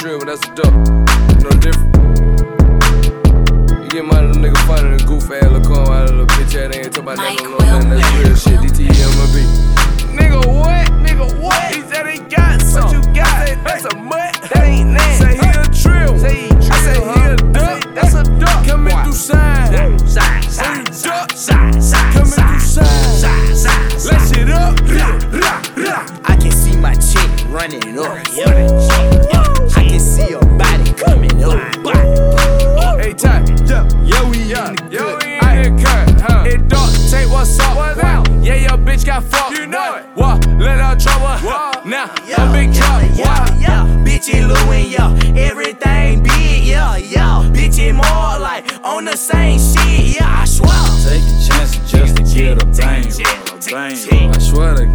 drill, but that's a duck. No different. You get my little nigga funny and goof ass little corn while little bitch ass ain't talking about nothing. That's real shit. DTMB. Nigga, what? Nigga, what? He said he got some. What you got? I said, that's a mutt. That ain't that. Say he a trill. I said he a duck. That's a duck. Coming through side. Duck. Coming through side. Let shit up. I can see my chick running up. I can see her body coming up. Hey, Ty. Yo, we in the good. I ain't cut, huh? It dark. Take what's up. What's out? Yeah, your bitch got fucked. You know it. What? Let her trouble. Now, a big drop. Bitch, it Lou and yo. Everything big, Bitch, it more like on the same shit, I swear. Take a chance just to get a bang. I swear to